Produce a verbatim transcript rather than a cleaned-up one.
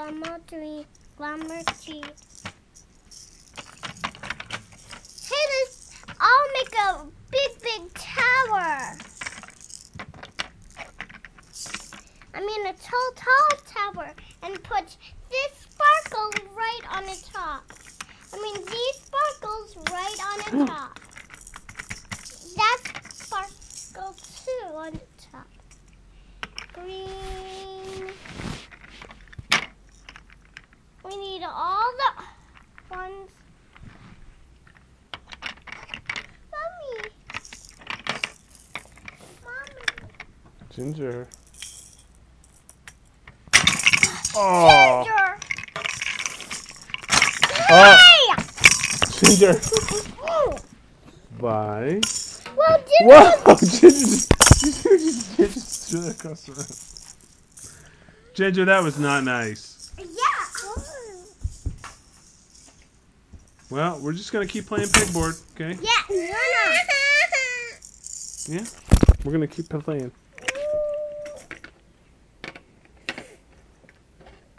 glamour tree, glamour tree. Hey, this, I'll make a big, big tower. I mean a tall, tall tower, and put this sparkle right on the top. I mean these sparkles right on the top. That sparkle too on the top. Green. We need all the ones. Mommy. Mommy. Ginger. Oh. Ginger. Oh. Hey! Ginger. Bye. Well, Ginger. Whoa! Ginger just, Ginger just, Ginger just threw that across the room. Ginger, that was not nice. Yeah. Well, we're just gonna keep playing pegboard, okay? Yeah. No, no. Yeah. We're gonna keep playing.